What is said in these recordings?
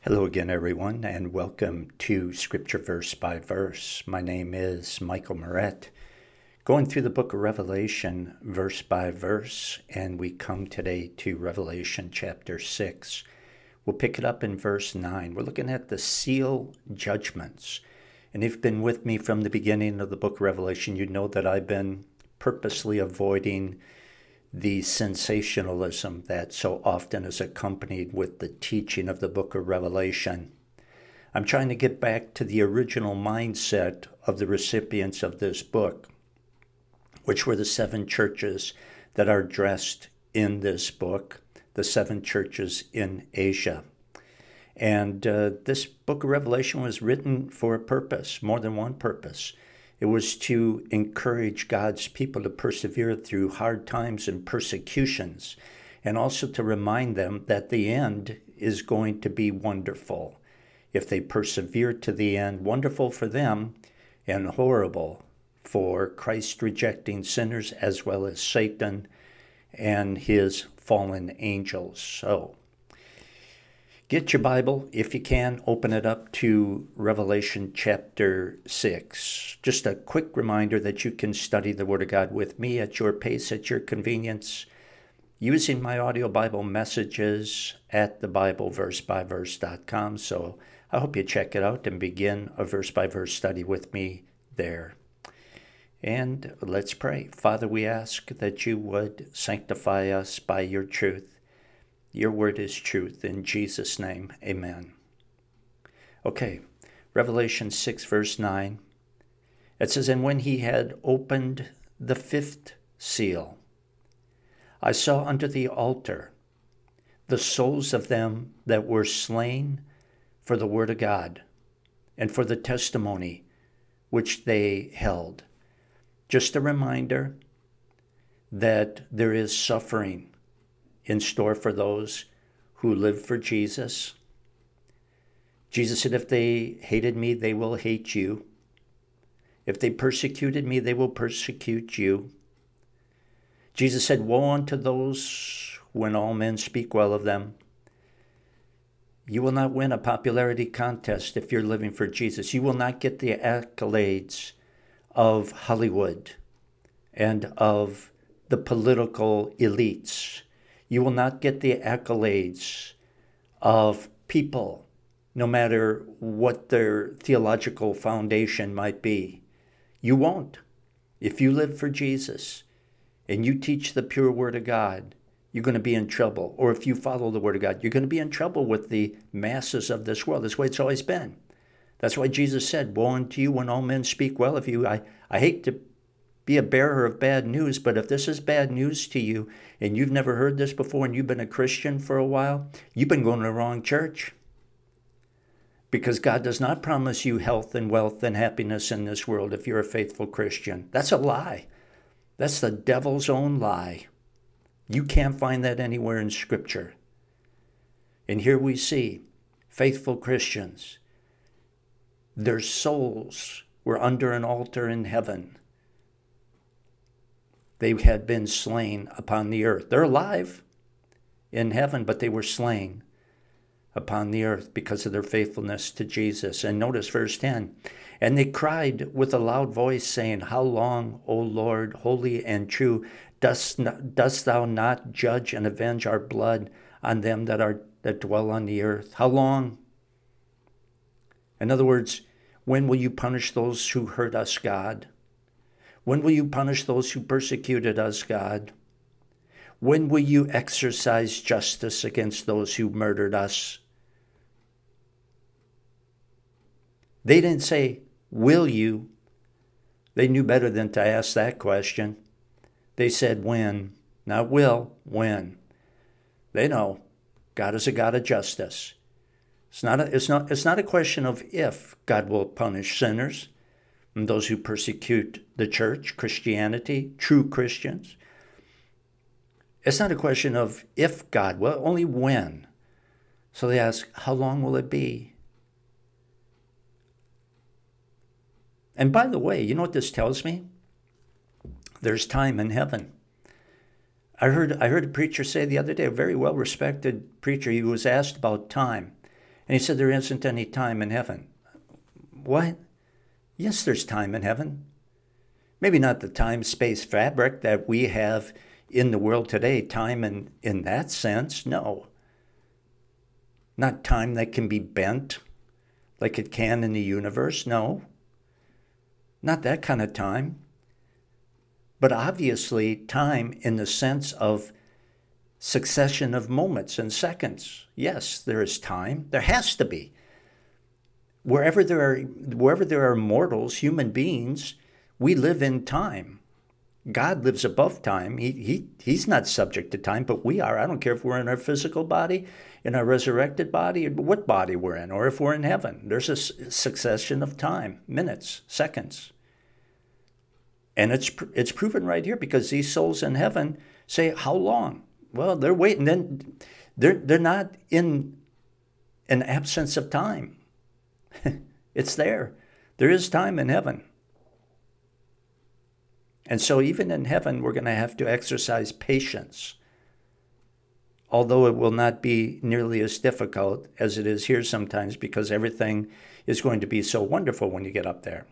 Hello again, everyone, and welcome to Scripture Verse by Verse. My name is Michael Moret, going through the book of Revelation verse by verse, and we come today to Revelation chapter 6. We'll pick it up in verse 9. We're looking at the seal judgments. And if you've been with me from the beginning of the book of Revelation, you know that I've been purposely avoiding the sensationalism that so often is accompanied with the teaching of the book of Revelation. I'm trying to get back to the original mindset of the recipients of this book, which were the seven churches that are addressed in this book, the seven churches in Asia. And this book of Revelation was written for a purpose, more than one purpose. It was to encourage God's people to persevere through hard times and persecutions, and also to remind them that the end is going to be wonderful. If they persevere to the end, wonderful for them and horrible for Christ-rejecting sinners as well as Satan and his fallen angels. So, get your Bible, if you can, open it up to Revelation chapter 6. Just a quick reminder that you can study the Word of God with me at your pace, at your convenience, using my audio Bible messages at thebibleversebyverse.com. So I hope you check it out and begin a verse-by-verse study with me there. And let's pray. Father, we ask that you would sanctify us by your truth. Your word is truth. In Jesus' name, amen. Okay, Revelation 6, verse 9. It says, "And when he had opened the fifth seal, I saw under the altar the souls of them that were slain for the word of God and for the testimony which they held." Just a reminder that there is suffering in store for those who live for Jesus. Jesus said, if they hated me, they will hate you. If they persecuted me, they will persecute you. Jesus said, woe unto those when all men speak well of them. You will not win a popularity contest if you're living for Jesus. You will not get the accolades of Hollywood and of the political elites. You will not get the accolades of people, no matter what their theological foundation might be. You won't. If you live for Jesus and you teach the pure word of God, you're going to be in trouble. Or if you follow the word of God, you're going to be in trouble with the masses of this world. That's the way it's always been. That's why Jesus said, woe unto you when all men speak well of you. I hate to be a bearer of bad news, but if this is bad news to you and you've never heard this before and you've been a Christian for a while, you've been going to the wrong church. Because God does not promise you health and wealth and happiness in this world if you're a faithful Christian. That's a lie. That's the devil's own lie. You can't find that anywhere in Scripture. And here we see faithful Christians. Their souls were under an altar in heaven. They had been slain upon the earth. They're alive in heaven, but they were slain upon the earth because of their faithfulness to Jesus. And notice verse 10. And they cried with a loud voice, saying, how long, O Lord, holy and true, dost thou not judge and avenge our blood on them that dwell on the earth? How long? In other words, when will you punish those who hurt us, God? When will you punish those who persecuted us, God? When will you exercise justice against those who murdered us? They didn't say, will you? They knew better than to ask that question. They said, when? Not will, when. They know God is a God of justice. It's not a question of if God will punish sinners and those who persecute the church, Christianity, true Christians. It's not a question of if God will, only when. So they ask, how long will it be? And by the way, you know what this tells me? There's time in heaven. I heard a preacher say the other day, a very well-respected preacher, he was asked about time. And he said, there isn't any time in heaven. What? Yes, there's time in heaven. Maybe not the time-space fabric that we have in the world today, time in that sense, no. Not time that can be bent like it can in the universe, no. Not that kind of time. But obviously time in the sense of succession of moments and seconds. Yes, there is time. There has to be. Wherever there are mortals, human beings, we live in time. God lives above time. He's not subject to time, but we are. I don't care if we're in our physical body, in our resurrected body, what body we're in, or if we're in heaven. There's a succession of time, minutes, seconds. And it's proven right here, because these souls in heaven say, how long? Well, they're waiting. Then they're not in an absence of time. It's there. There is time in heaven. And so even in heaven, we're going to have to exercise patience, although it will not be nearly as difficult as it is here sometimes, because everything is going to be so wonderful when you get up there.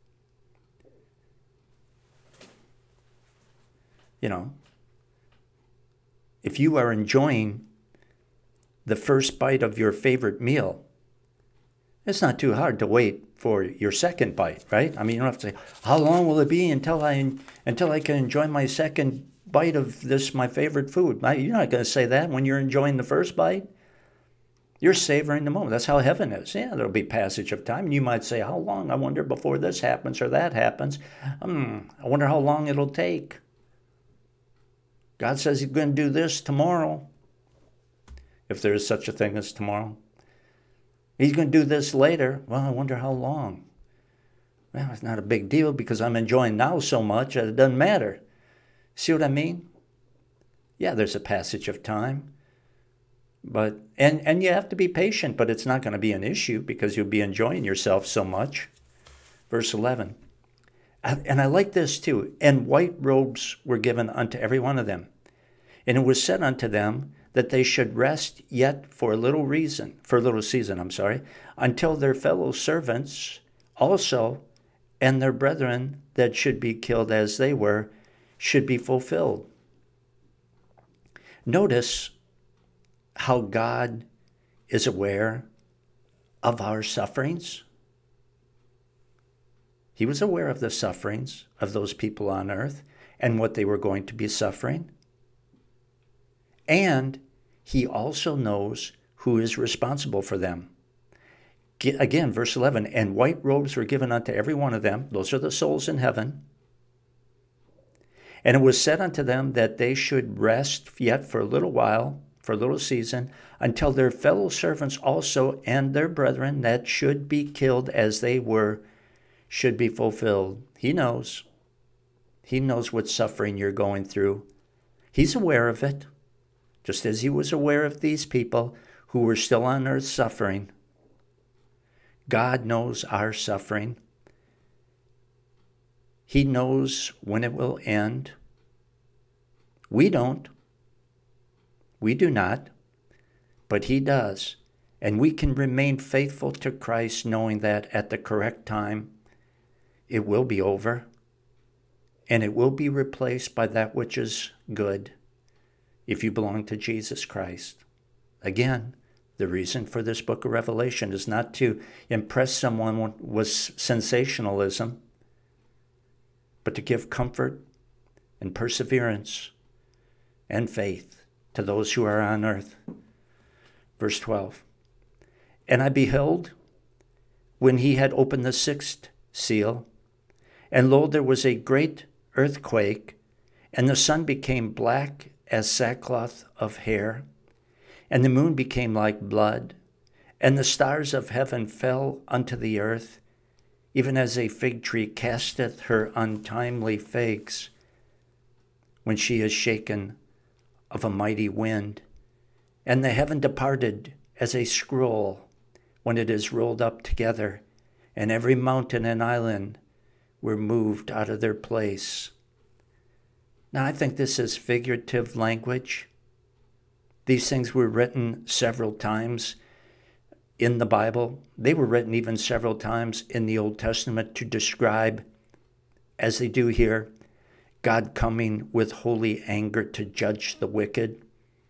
You know, if you are enjoying the first bite of your favorite meal, it's not too hard to wait for your second bite, right? I mean, you don't have to say, how long will it be until I can enjoy my second bite of this, my favorite food? You're not going to say that when you're enjoying the first bite. You're savoring the moment. That's how heaven is. Yeah, there'll be passage of time. And you might say, how long? I wonder before this happens or that happens. I wonder how long it'll take. God says he's going to do this tomorrow, if there is such a thing as tomorrow. He's going to do this later. Well, I wonder how long. Well, it's not a big deal because I'm enjoying now so much that it doesn't matter. See what I mean? Yeah, there's a passage of time. But and you have to be patient, but it's not going to be an issue because you'll be enjoying yourself so much. Verse 11. And I like this too. And white robes were given unto every one of them. And it was said unto them that they should rest yet for a little season, until their fellow servants also and their brethren that should be killed as they were should be fulfilled. Notice how God is aware of our sufferings. He was aware of the sufferings of those people on earth and what they were going to be suffering. And he also knows who is responsible for them. Again, verse 11, and white robes were given unto every one of them. Those are the souls in heaven. And it was said unto them that they should rest yet for a little while, for a little season, until their fellow servants also and their brethren that should be killed as they were should be fulfilled. He knows. He knows what suffering you're going through. He's aware of it, just as he was aware of these people who were still on earth suffering. God knows our suffering. He knows when it will end. We don't. We do not, but he does. And we can remain faithful to Christ, knowing that at the correct time, it will be over, and it will be replaced by that which is good if you belong to Jesus Christ. Again, the reason for this book of Revelation is not to impress someone with sensationalism, but to give comfort and perseverance and faith to those who are on earth. Verse 12, and I beheld when he had opened the sixth seal, and lo, there was a great earthquake, and the sun became black as sackcloth of hair, and the moon became like blood, and the stars of heaven fell unto the earth, even as a fig tree casteth her untimely figs when she is shaken of a mighty wind. And the heaven departed as a scroll when it is rolled up together, and every mountain and island were moved out of their place. Now, I think this is figurative language. These things were written several times. in the Bible. They were written even several times in the Old Testament to describe, as they do here, God coming with holy anger to judge the wicked.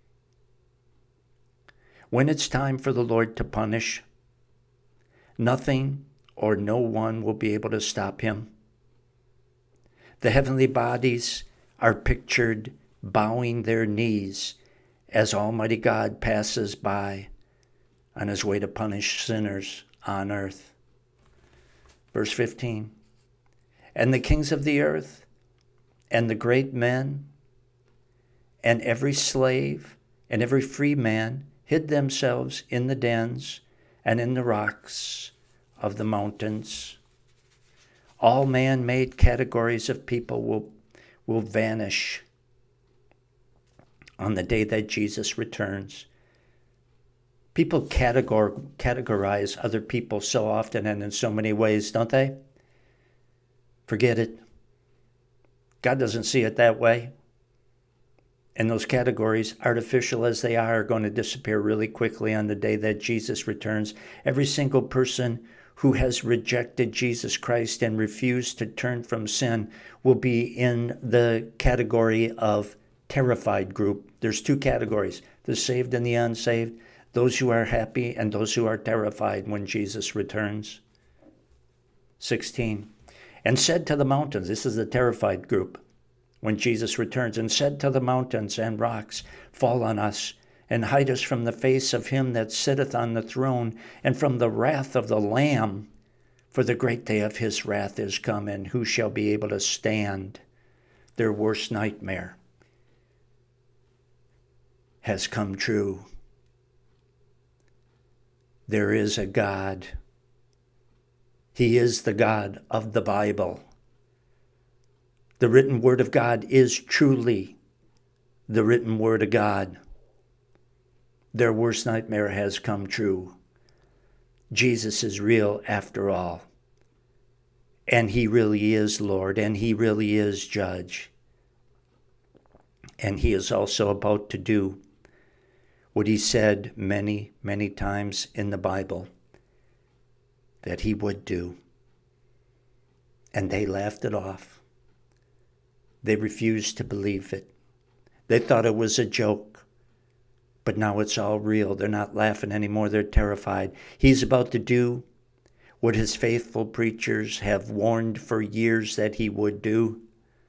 When it's time for the Lord to punish, nothing or no one will be able to stop him. The heavenly bodies are pictured bowing their knees as Almighty God passes by on his way to punish sinners on earth. Verse 15, and the kings of the earth, and the great men, and every slave, and every free man hid themselves in the dens and in the rocks of the mountains. All man-made categories of people will vanish on the day that Jesus returns. People categorize other people so often and in so many ways, don't they? Forget it. God doesn't see it that way. And those categories, artificial as they are going to disappear really quickly on the day that Jesus returns. Every single person who has rejected Jesus Christ and refused to turn from sin will be in the category of terrified group. There's two categories, the saved and the unsaved, those who are happy and those who are terrified when Jesus returns. 16, and said to the mountains, this is the terrified group, when Jesus returns, and said to the mountains and rocks, fall on us, and hide us from the face of him that sitteth on the throne, and from the wrath of the Lamb. For the great day of his wrath is come, and who shall be able to stand? Their worst nightmare has come true. There is a God. He is the God of the Bible. The written word of God is truly the written word of God. Their worst nightmare has come true. Jesus is real after all. And he really is Lord, and he really is Judge. And he is also about to do what he said many, many times in the Bible that he would do. And they laughed it off. They refused to believe it. They thought it was a joke. But now it's all real. They're not laughing anymore. They're terrified. He's about to do what his faithful preachers have warned for years that he would do.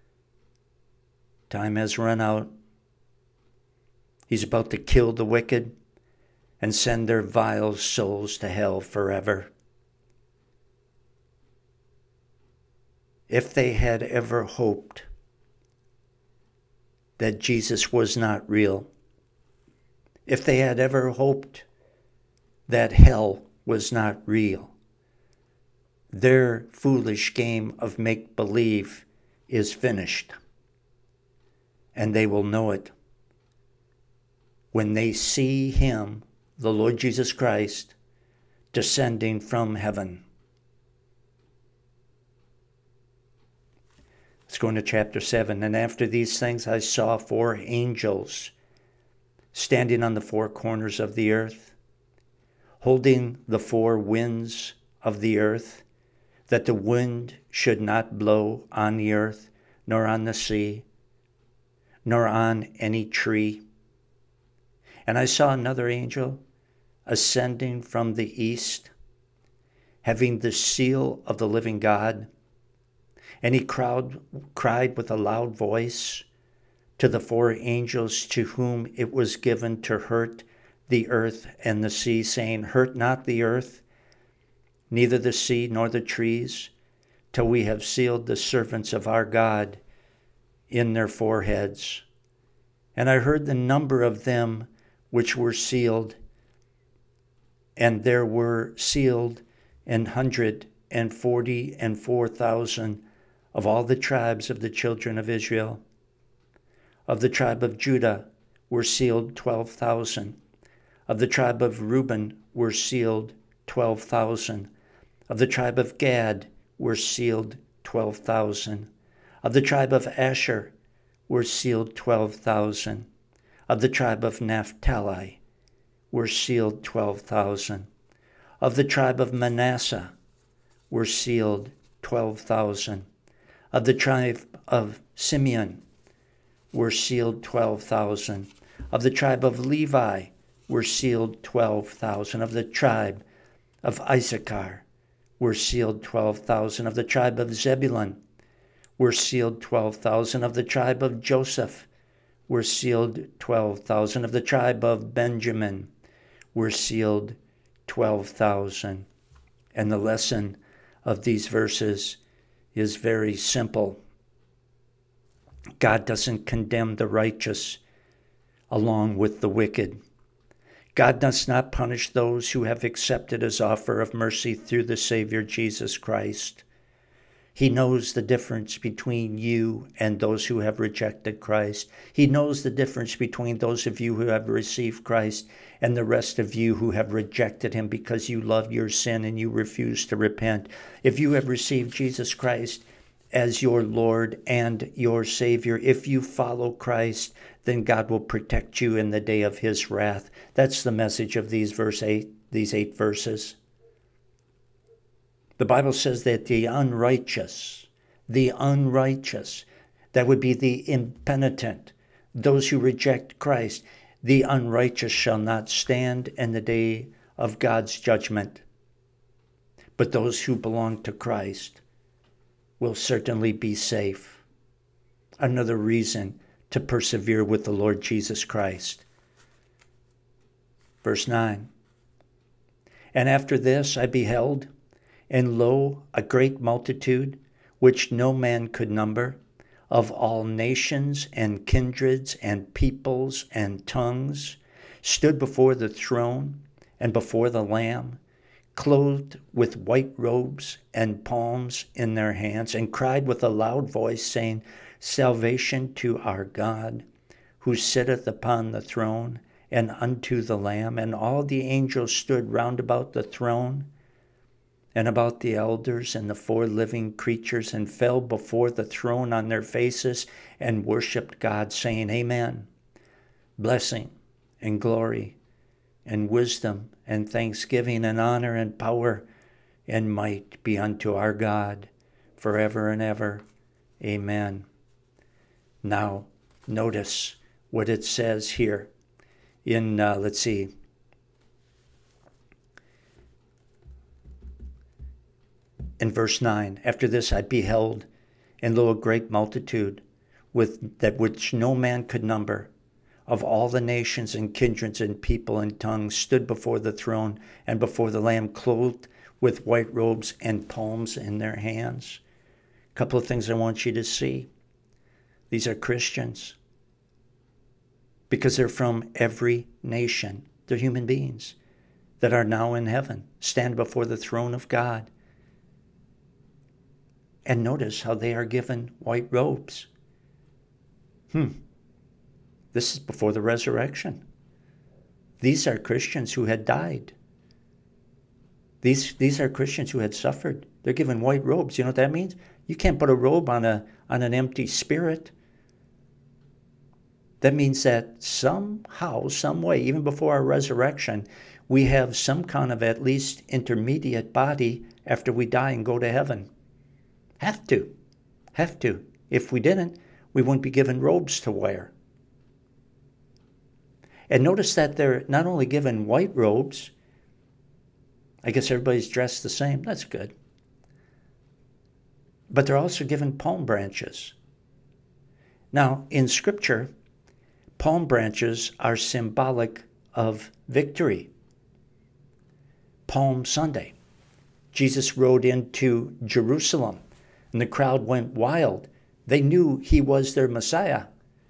Time has run out. He's about to kill the wicked and send their vile souls to hell forever. If they had ever hoped that Jesus was not real, if they had ever hoped that hell was not real, their foolish game of make-believe is finished. And they will know it when they see him, the Lord Jesus Christ, descending from heaven. Let's go into chapter 7. And after these things I saw 4 angels standing on the 4 corners of the earth, holding the 4 winds of the earth, that the wind should not blow on the earth, nor on the sea, nor on any tree. And I saw another angel ascending from the east, having the seal of the living God. And he cried with a loud voice to the 4 angels to whom it was given to hurt the earth and the sea, saying, hurt not the earth, neither the sea nor the trees, till we have sealed the servants of our God in their foreheads. And I heard the number of them which were sealed, and there were sealed 144,000 of all the tribes of the children of Israel. Of the tribe of Judah were sealed 12,000. Of the tribe of Reuben were sealed 12,000. Of the tribe of Gad were sealed 12,000. Of the tribe of Asher were sealed 12,000. Of the tribe of Naphtali were sealed 12,000. Of the tribe of Manasseh were sealed 12,000. Of the tribe of Simeon were sealed 12,000. Of the tribe of Levi were sealed 12,000. Of the tribe of Issachar were sealed 12,000. Of the tribe of Zebulun were sealed 12,000. Of the tribe of Joseph were sealed 12,000. Of the tribe of Benjamin were sealed 12,000. And the lesson of these verses is very simple. God doesn't condemn the righteous along with the wicked. God does not punish those who have accepted his offer of mercy through the Savior Jesus Christ. He knows the difference between you and those who have rejected Christ. He knows the difference between those of you who have received Christ and the rest of you who have rejected him because you love your sin and you refuse to repent. If you have received Jesus Christ as your Lord and your Savior, if you follow Christ, then God will protect you in the day of his wrath. That's the message of these eight verses. The Bible says that the unrighteous, that would be the impenitent, those who reject Christ, the unrighteous shall not stand in the day of God's judgment. But those who belong to Christ will certainly be safe. Another reason to persevere with the Lord Jesus Christ. Verse 9. And after this I beheld, and lo, a great multitude, which no man could number, of all nations and kindreds and peoples and tongues, stood before the throne and before the Lamb, clothed with white robes and palms in their hands, and cried with a loud voice, saying, Salvation to our God, who sitteth upon the throne, and unto the Lamb. And all the angels stood round about the throne, and about the elders and the 4 living creatures, and fell before the throne on their faces, and worshipped God, saying, Amen. Blessing and glory and wisdom and thanksgiving and honor and power and might be unto our God forever and ever. Amen. Now, notice what it says here in, in verse 9. After this I beheld, and lo, a great multitude, which no man could number, of all the nations and kindreds and people and tongues, stood before the throne and before the Lamb, clothed with white robes and palms in their hands. A couple of things I want you to see. These are Christians, because they're from every nation. They're human beings that are now in heaven, stand before the throne of God. And notice how they are given white robes. This is before the resurrection. These are Christians who had died. These are Christians who had suffered. They're given white robes. You know what that means? You can't put a robe on an empty spirit. That means that somehow, some way, even before our resurrection, we have some kind of at least intermediate body after we die and go to heaven. Have to. If we didn't, we wouldn't be given robes to wear. And notice that they're not only given white robes, I guess everybody's dressed the same, that's good. But they're also given palm branches. Now, in Scripture, palm branches are symbolic of victory. Palm Sunday. Jesus rode into Jerusalem, and the crowd went wild. They knew he was their Messiah.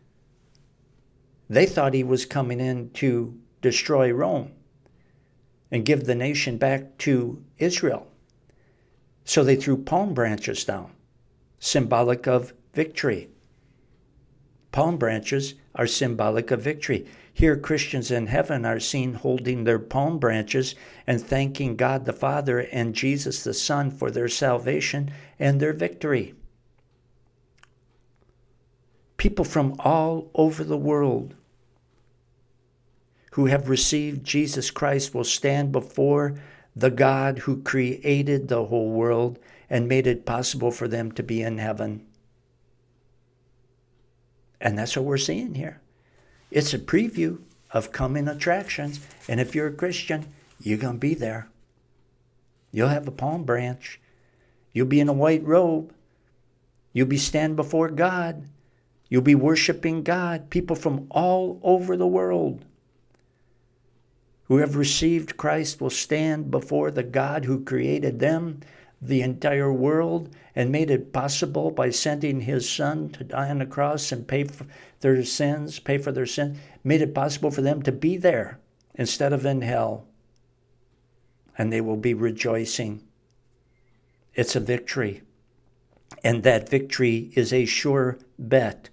They thought he was coming in to destroy Rome and give the nation back to Israel. So they threw palm branches down, symbolic of victory. Palm branches are symbolic of victory. Here, Christians in heaven are seen holding their palm branches and thanking God the Father and Jesus the Son for their salvation and their victory. People from all over the world who have received Jesus Christ will stand before the God who created the whole world and made it possible for them to be in heaven. And that's what we're seeing here. It's a preview of coming attractions. And if you're a Christian, you're going to be there. You'll have a palm branch. You'll be in a white robe. You'll be standing before God. You'll be worshiping God. People from all over the world who have received Christ will stand before the God who created them, the entire world, and made it possible by sending his Son to die on the cross and pay for their sins, made it possible for them to be there instead of in hell. And they will be rejoicing. It's a victory. And that victory is a sure bet.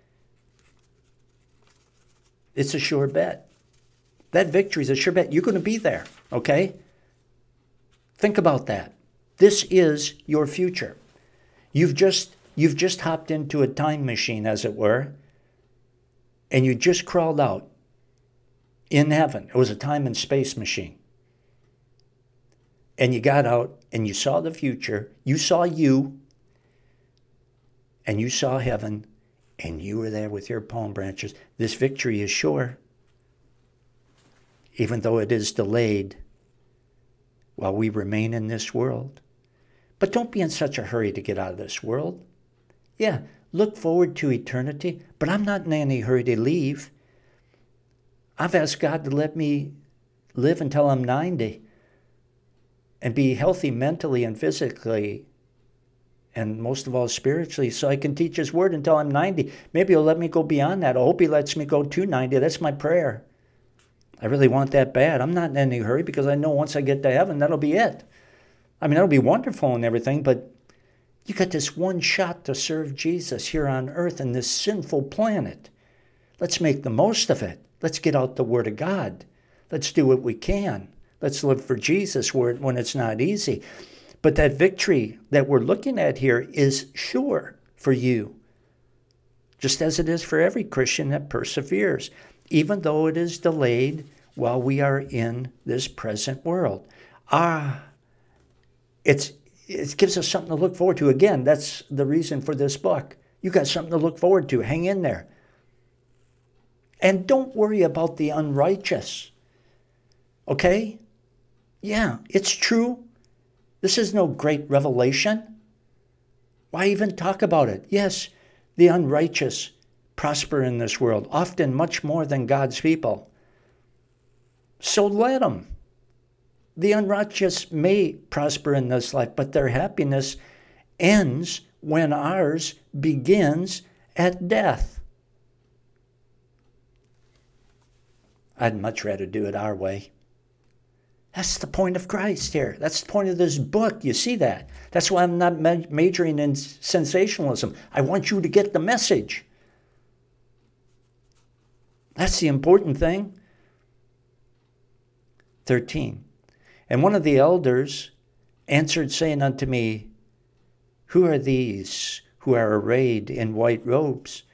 It's a sure bet. That victory is a sure bet. You're going to be there, okay? Think about that. This is your future. You've just hopped into a time machine, as it were, and you just crawled out in heaven. It was a time and space machine. And you got out and you saw the future. You saw you, and you saw heaven, and you were there with your palm branches. This victory is sure, even though it is delayed while we remain in this world. But don't be in such a hurry to get out of this world. Yeah, look forward to eternity, but I'm not in any hurry to leave. I've asked God to let me live until I'm 90 and be healthy mentally and physically, and most of all spiritually, so I can teach his word until I'm 90. Maybe he'll let me go beyond that. I hope he lets me go to 90. That's my prayer. I really want that bad. I'm not in any hurry because I know once I get to heaven, that'll be it. I mean, that'll be wonderful and everything, but you got this one shot to serve Jesus here on earth in this sinful planet. Let's make the most of it. Let's get out the word of God. Let's do what we can. Let's live for Jesus when it's not easy. But that victory that we're looking at here is sure for you, just as it is for every Christian that perseveres, even though it is delayed while we are in this present world. It gives us something to look forward to. Again, that's the reason for this book. You got something to look forward to. Hang in there. And don't worry about the unrighteous. Okay? Yeah, it's true. This is no great revelation. Why even talk about it? Yes, the unrighteous prosper in this world, often much more than God's people. So let them. The unrighteous may prosper in this life, but their happiness ends when ours begins at death. I'd much rather do it our way. That's the point of Christ here. That's the point of this book. You see that? That's why I'm not majoring in sensationalism. I want you to get the message. That's the important thing. 13. And one of the elders answered, saying unto me, Who are these who are arrayed in white robes?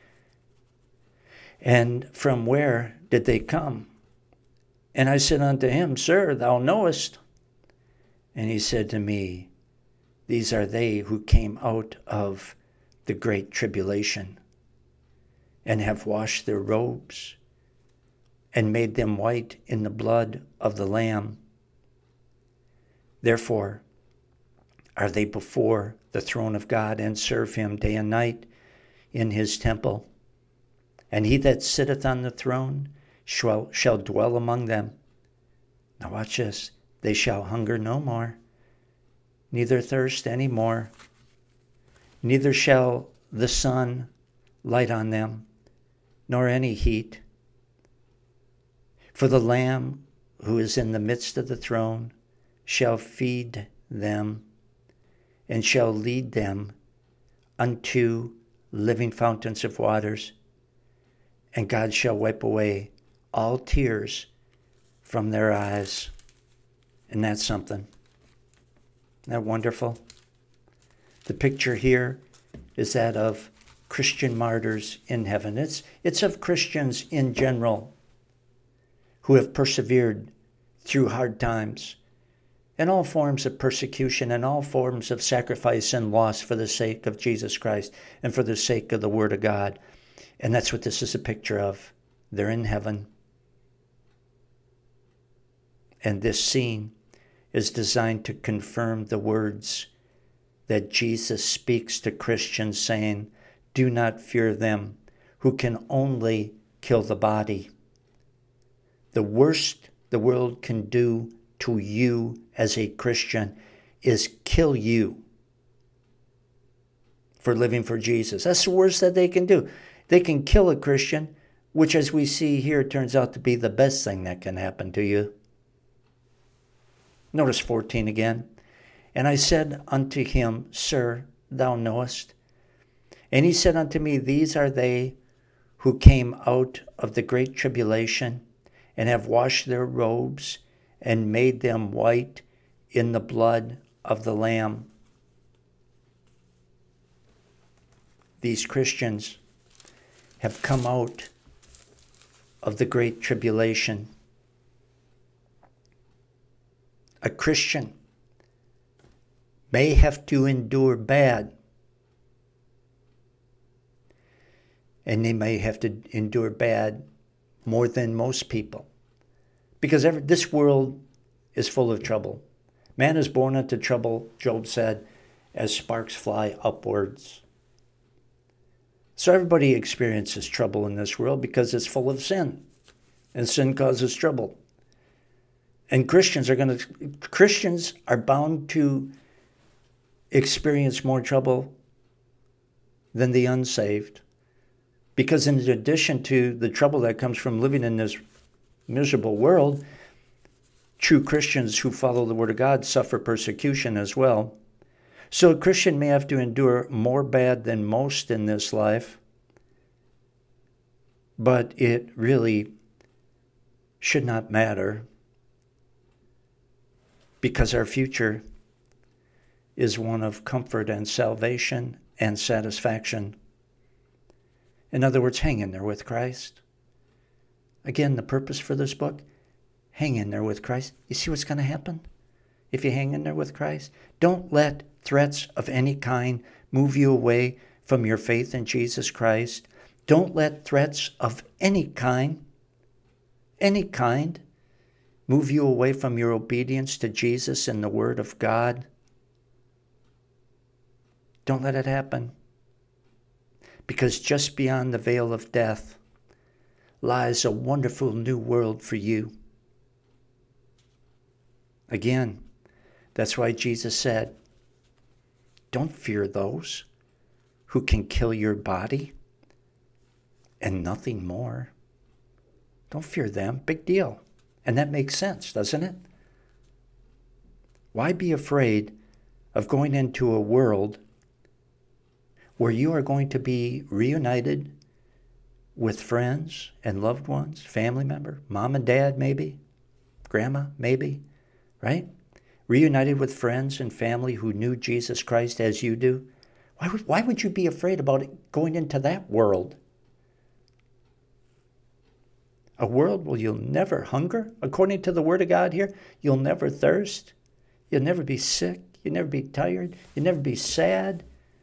And from where did they come? And I said unto him, Sir, thou knowest. And he said to me, These are they who came out of the great tribulation, and have washed their robes, and made them white in the blood of the Lamb. Therefore are they before the throne of God, and serve him day and night in his temple. And he that sitteth on the throne shall dwell among them. Now watch this. They shall hunger no more, neither thirst any more. Neither shall the sun light on them, nor any heat. For the Lamb who is in the midst of the throne shall feed them, and shall lead them unto living fountains of waters. And God shall wipe away all tears from their eyes. And that's something. Isn't that wonderful? The picture here is that of Christian martyrs in heaven. It's of Christians in general who have persevered through hard times and all forms of persecution and all forms of sacrifice and loss for the sake of Jesus Christ and for the sake of the Word of God. And that's what this is a picture of. They're in heaven. And this scene is designed to confirm the words that Jesus speaks to Christians, saying, do not fear them who can only kill the body. The worst the world can do to you as a Christian is kill you for living for Jesus. That's the worst that they can do. They can kill a Christian, which as we see here turns out to be the best thing that can happen to you. Notice 14 again. And I said unto him, Sir, thou knowest. And he said unto me, these are they who came out of the great tribulation and have washed their robes and made them white in the blood of the Lamb. These Christians have come out of the great tribulation. A Christian may have to endure bad, and they may have to endure bad more than most people, because this world is full of trouble. Man is born into trouble, Job said, as sparks fly upwards. So everybody experiences trouble in this world because it's full of sin, and sin causes trouble. And Christians are bound to experience more trouble than the unsaved. Because in addition to the trouble that comes from living in this miserable world, true Christians who follow the Word of God suffer persecution as well. So a Christian may have to endure more bad than most in this life, but it really should not matter, because our future is one of comfort and salvation and satisfaction. In other words, hang in there with Christ. Again, the purpose for this book, hang in there with Christ. You see what's going to happen if you hang in there with Christ? Don't let threats of any kind move you away from your faith in Jesus Christ. Don't let threats of any kind, move you away from your obedience to Jesus and the Word of God. Don't let it happen. Because just beyond the veil of death lies a wonderful new world for you. Again, that's why Jesus said, don't fear those who can kill your body and nothing more. Don't fear them. Big deal. And that makes sense, doesn't it? Why be afraid of going into a world where you are going to be reunited with friends and loved ones, family member, mom and dad maybe, grandma maybe, right? Reunited with friends and family who knew Jesus Christ as you do. Why would you be afraid about going into that world? A world where you'll never hunger, according to the Word of God here. You'll never thirst. You'll never be sick. You'll never be tired. You'll never be sad.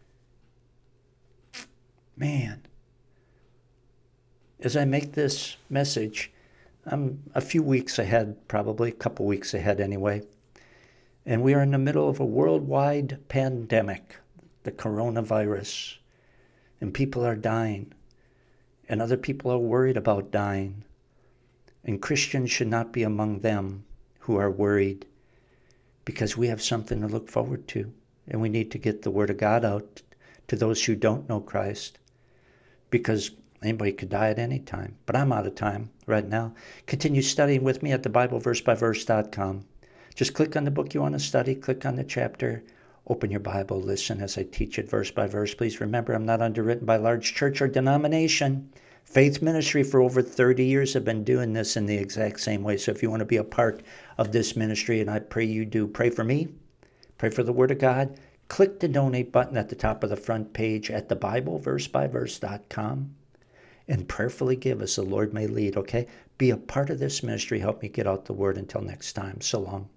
Man, as I make this message, I'm a few weeks ahead, probably a couple weeks ahead anyway. And we are in the middle of a worldwide pandemic, the coronavirus. And people are dying. And other people are worried about dying. And Christians should not be among them who are worried, because we have something to look forward to. And we need to get the Word of God out to those who don't know Christ, because anybody could die at any time. But I'm out of time right now. Continue studying with me at thebibleversebyverse.com. Just click on the book you want to study, click on the chapter, open your Bible, listen as I teach it verse by verse. Please remember, I'm not underwritten by large church or denomination. Faith ministry for over 30 years have been doing this in the exact same way. So if you want to be a part of this ministry, and I pray you do, pray for me, pray for the Word of God, click the donate button at the top of the front page at thebibleversebyverse.com and prayerfully give as the Lord may lead, okay? Be a part of this ministry. Help me get out the Word. Until next time, so long.